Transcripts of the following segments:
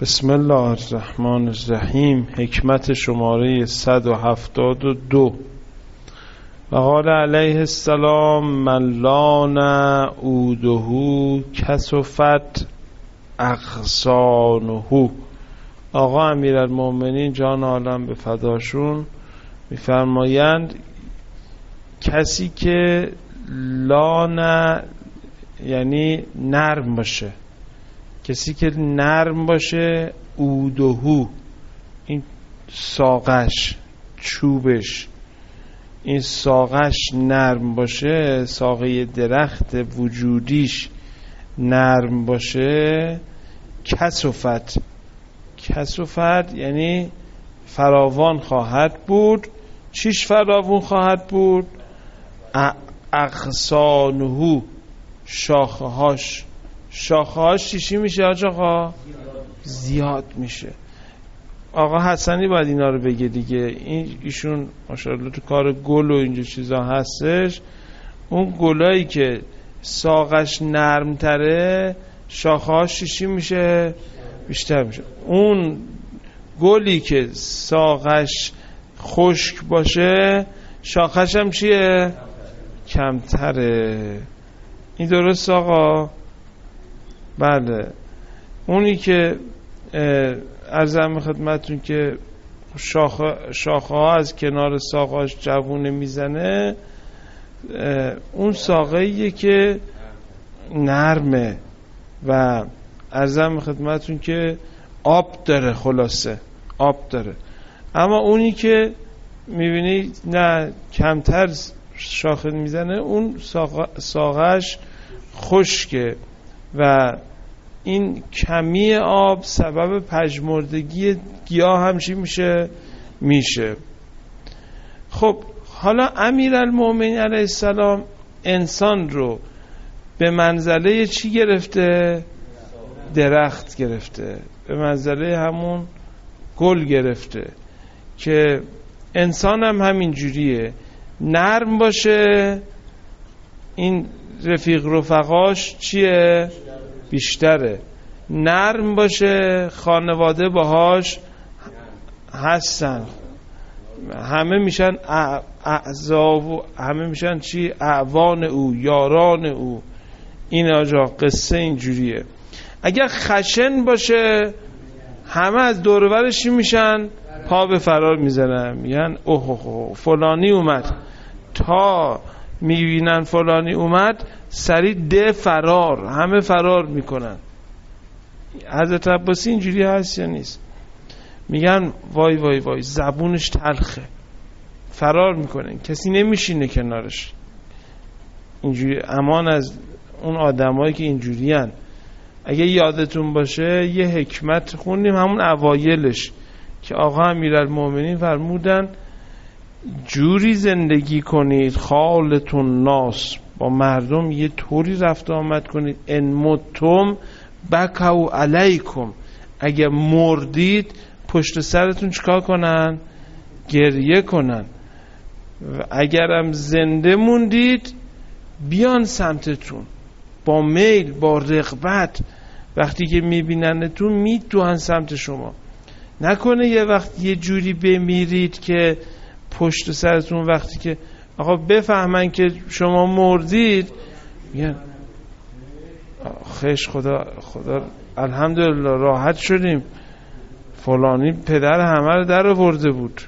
بسم الله الرحمن الرحیم. حکمت شماره 172. و قال علیه السلام من لان عوده کسفت اغصانه. آقا امیرالمومنین جان عالم به فداشون میفرمایند کسی که لان یعنی نرم باشه، کسی که نرم باشه، عودهو این ساقش، چوبش، این ساقش نرم باشه، ساقه درخت وجودیش نرم باشه، کسفت یعنی فراوان خواهد بود. چیش فراوان خواهد بود؟ اغصانه، شاخهاش چی میشه آقا؟ زیاد میشه. آقا حسنی باید اینا رو بگه دیگه، ایشون ماشاءالله تو کار گل و اینجا چیزا هستش. اون گلایی که ساقش نرم تره شاخهاش چی میشه؟ بیشتر میشه. اون گلی که ساقش خشک باشه شاخش هم چیه؟ کمتره. این درست آقا؟ بله. اونی که عرضم خدمتون که شاخه ها از کنار ساقاش جوونه میزنه، اون ساقه‌ایه که نرمه و عرضم خدمتون که آب داره، خلاصه آب داره. اما اونی که میبینی نه کمتر شاخه میزنه، اون ساقه‌اش خشکه و این کمی آب سبب پژمردگی گیاه همچی میشه. خب حالا امیرالمومنین علیه السلام انسان رو به منزله چی گرفته؟ درخت گرفته، به منزله همون گل گرفته که انسان هم همین جوریه، نرم باشه این رفقاش چیه؟ بیشتره. نرم باشه خانواده باهاش هستن، همه میشن اعضا و همه میشن چی؟ اعوان او، یاران او. این آجا قصه اینجوریه. اگر خشن باشه همه از دور و برش میشن؟ پا به فرار میزنن، میگن اوه فلانی اومد. تا میبینن فلانی اومد سریع ده فرار، همه فرار میکنن. حضرت عباسی اینجوری هست یا نیست؟ میگن وای وای وای زبونش تلخه، فرار میکنن، کسی نمیشینه کنارش. اینجوری امان از اون آدمایی که اینجوری هن. اگه یادتون باشه یه حکمت خوندیم همون اوایلش که آقا امیرالمومنین فرمودن جوری زندگی کنید خالتون ناس، با مردم یه طوری رفت آمد کنید ان متم بکو علیکم، اگه مردید پشت سرتون چیکار کنن؟ گریه کنن. و اگرم زنده موندید بیان سمتتون با میل، با رغبت. وقتی که میبیننتون میدوهن سمت شما. نکنه یه وقت یه جوری بمیرید که پشت سرتون وقتی که آقا بفهمن که شما مردید میگن خیش خدا الحمدلله راحت شدیم، فلانی پدر همه رو در آورده بود،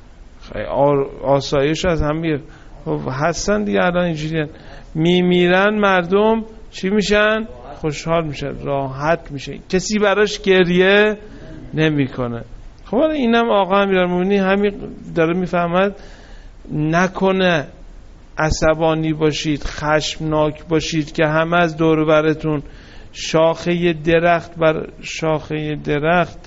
آسایش از هم میگه. هستن دیگه الان اینجوری میمیرن مردم چی میشن؟ خوشحال میشن، راحت میشن، کسی براش گریه نمیکنه. خب اینم آقا امیرالمومنین همین داره میفهمد نکنه عصبانی باشید، خشمناک باشید که همه از دور و برتون شاخه درخت بر شاخه درخت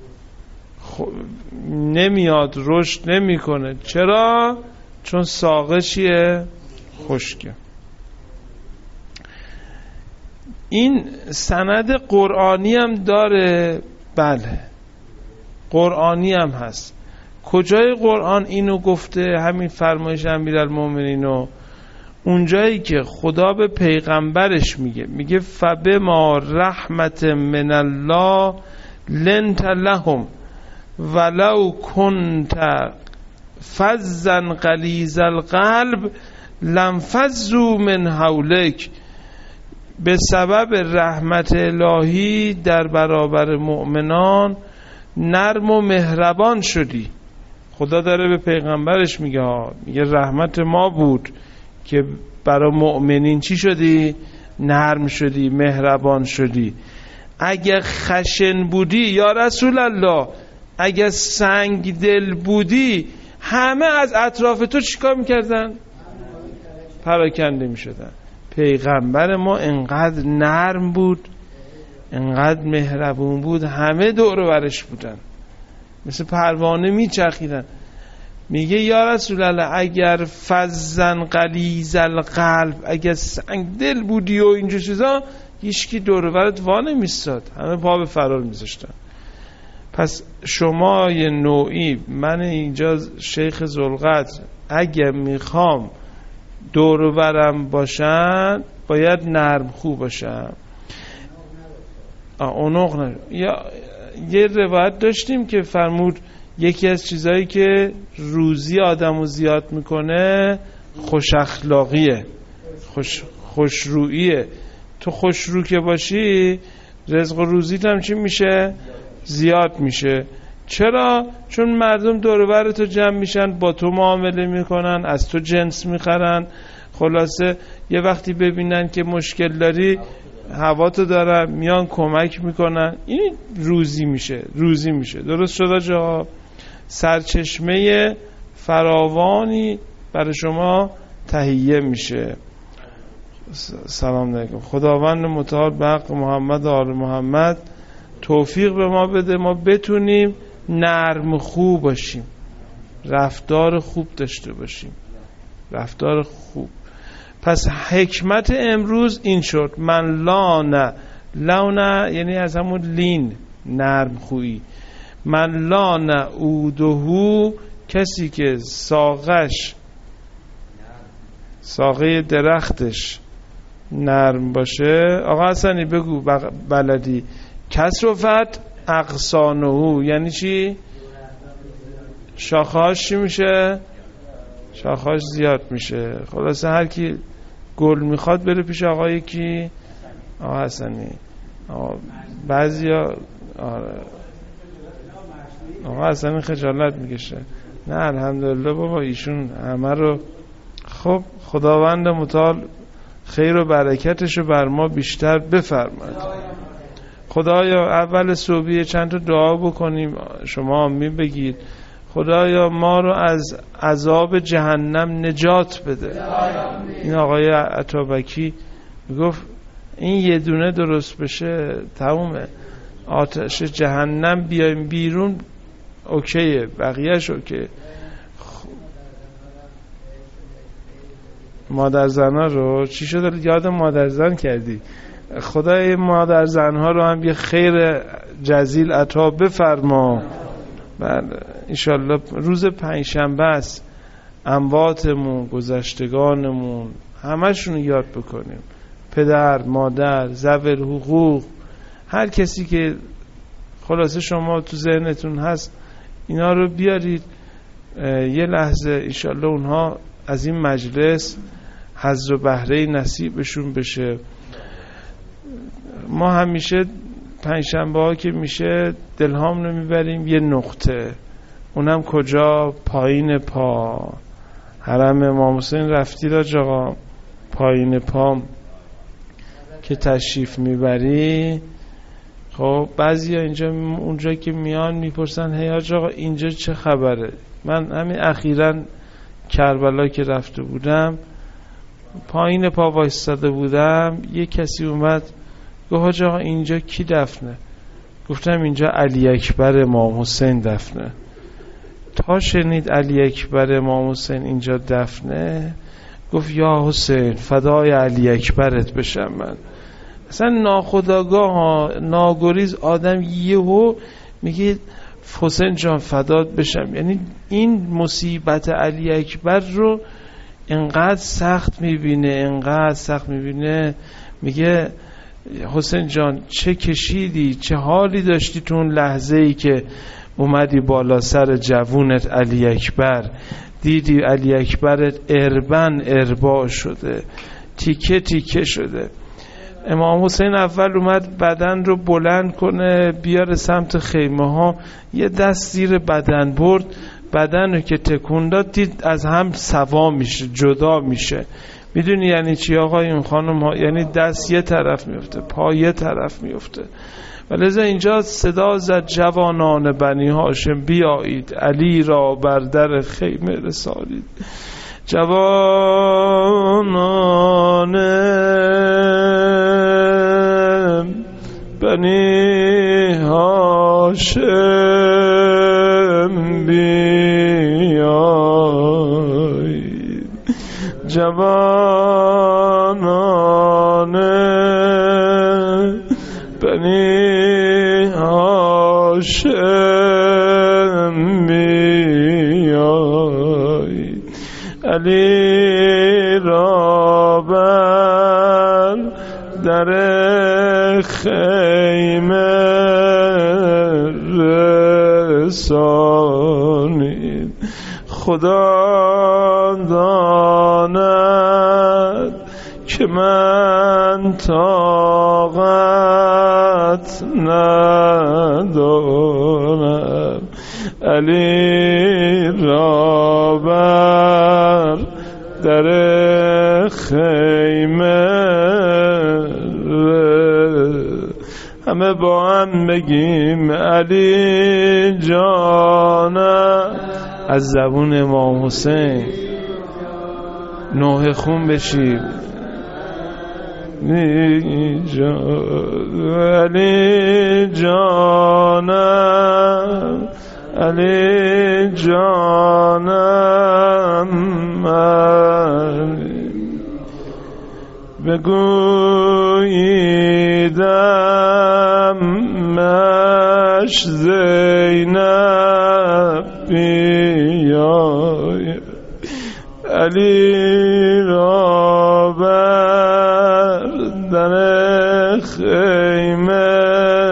نمیاد، رشد نمیکنه. چرا؟ چون ساقه چیه؟ خشکه. این سند قرآنی هم داره، بله قرآنی هم هست. کجای قرآن اینو گفته؟ همین فرمایش امیرالمومنینو اونجایی که خدا به پیغمبرش میگه فبما رحمت من الله لنت لهم ولو کنت فظا غلیظ القلب لانفضوا من حولک. به سبب رحمت الهی در برابر مؤمنان نرم و مهربان شدی. خدا داره به پیغمبرش میگه میگه رحمت ما بود که برای مؤمنین چی شدی؟ نرم شدی، مهربان شدی. اگه خشن بودی یا رسول الله، اگه سنگ دل بودی، همه از اطراف تو چیکار میکردن؟ پراکنده میشدن. پیغمبر ما انقدر نرم بود، انقدر مهربون بود، همه دور و برش بودن، مثل پروانه میچرخیدن. میگه یا رسول الله اگر فظا غلیظ القلب، اگر سنگ دل بودی و اینجور چیزا، هیچکی دور و برت وا نمیستاد، همه پا به فرار میذاشتن. پس شما یه نوعی، من اینجا شیخ ذوالقدر، اگه میخوام دور و برم باشن باید نرم خوب باشم. اونق نه. یا یه روایت داشتیم که فرمود یکی از چیزایی که روزی آدمو زیاد میکنه خوش اخلاقیه، خوشروییه. تو خوشرو که باشی رزق و روزیت هم چی میشه؟ زیاد میشه. چرا؟ چون مردم دور و بر تو جمع میشن، با تو معامله میکنن، از تو جنس میخرن. خلاصه یه وقتی ببینن که مشکل داری، هوا تو دارن، میان کمک میکنن. این روزی میشه. درست شد آقا؟ سرچشمه فراوانی برای شما تهیه میشه. سلام علیکم. خداوند متعال به حق محمد و آل محمد توفیق به ما بده، ما بتونیم نرم خوب باشیم، رفتار خوب داشته باشیم، رفتار خوب. پس حکمت امروز این شد، من لانه یعنی از همون لین، نرم خویی. من لانه اودهو، کسی که ساقه درختش نرم باشه. آقا حسنی بگو بلدی. کسرفت اغصانه، یعنی چی؟ شاخهاش چی میشه؟ شاخهاش زیاد میشه. خلاصه هر کی گل میخواد بره پیش آقای کی؟ آقا حسنی. بعضیا آقا حسنی خجالت میکشه. نه الحمدلله بابا، ایشون همه رو. خب خداوند متعال خیر و برکتش رو بر ما بیشتر بفرماید. خدایا اول صبحیه چند تا دعا بکنیم، شما آمین بگید. خدایا ما رو از عذاب جهنم نجات بده. این آقای عطابکی میگفت این یه دونه درست بشه تمومه، آتش جهنم بیایم بیرون اوکیه، بقیهش اوکیه. مادر زنها رو چی شده؟ یاد مادر زن کردی. خدای مادر زنها رو هم یه خیر جزیل عطا بفرما. بله انشالله روز پنجشنبه است، امواتمون، گذشتگانمون همشون یاد بکنیم. پدر، مادر، ذوی الحقوق، هر کسی که خلاصه شما تو ذهنتون هست اینا رو بیارید. یه لحظه انشالله اونها از این مجلس حظ و بهره نصیبشون بشه. ما همیشه پنجشنبه ها که میشه دلهام رو میبریم یه نقطه، اونم کجا؟ پایین پا. حرم امام حسین رفتی آقا؟ پایین پا که تشریف میبری. خب بعضی ها اینجا اونجا که میان میپرسن هی حاج آقا اینجا چه خبره؟ من همین اخیراً کربلا که رفته بودم پایین پا وایستاده بودم، یه کسی اومد گفت حاج آقا اینجا کی دفنه؟ گفتم اینجا علی اکبر امام حسین دفنه. تا شنید علی اکبر امام حسین اینجا دفنه گفت یا حسین فدای علی اکبرت بشم من. اصلا ناخودآگاه ناگریز آدم یهو میگه حسین جان فدات بشم. یعنی این مصیبت علی اکبر رو انقدر سخت میبینه، میگه حسین جان چه کشیدی، چه حالی داشتی تو اون لحظه‌ای که اومدی بالا سر جوونت علی اکبر، دیدی علی اکبرت اربن اربا شده، تیکه تیکه شده. امام حسین اول اومد بدن رو بلند کنه بیاره سمت خیمه ها، یه دست زیر بدن برد، بدن رو که تکون داد دید از هم سوا میشه، جدا میشه. میدونی یعنی چی آقایون خانم ها؟ یعنی دست یه طرف میفته، پا یه طرف میفته. ولذا اینجا صدا زد جوانان بنی هاشم بیایید، علی را بر در خیمه رسانید. جوانان بنی هاشم بیایید، جوانان بنی هاشم بیایید، علی را بر در خیمه رسانید. خدا داند که من طاقت ندارم، علی را بر در خیمه همه با هم بگیم علی جانم. از زبون امام حسین نوحه خون بشیم. علی جانم، علی جانم، بگوییدم مش زینب بیای، علی را بر در خیمه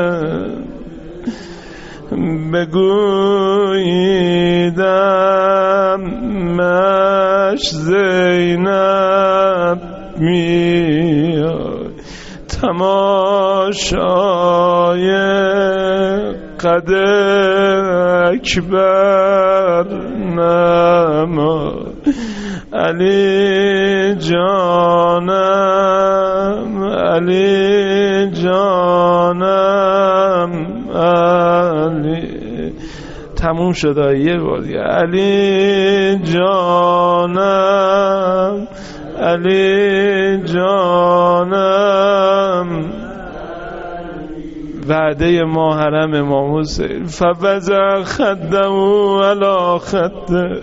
بگوییدم مش زینب میای، تماشای قد اکبر نما، علی جانم، علی جانم، علی. تموم شده یه بار دیگه. علی جانم، علی جانم، وعده ما حرم امام حسین. فوضع خده علی خده،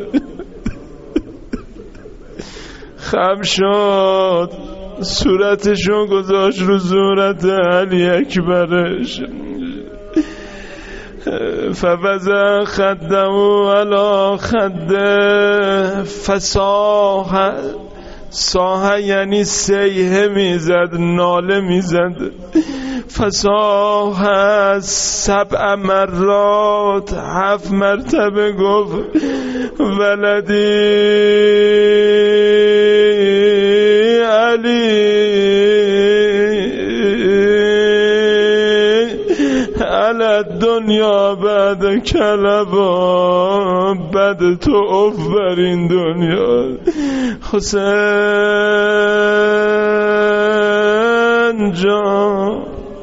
خم شد صورتشو گذاشت رو صورت علی اکبرش. فوضع خده علی خده فصاح، صاح یعنی سیحه میزد، ناله میزد. فصاح 7 مرات، 7 مرتبه گفت ولدی علی علی دنیا بعد کلبا، بعد تو اف بر این دنیا. حسین جان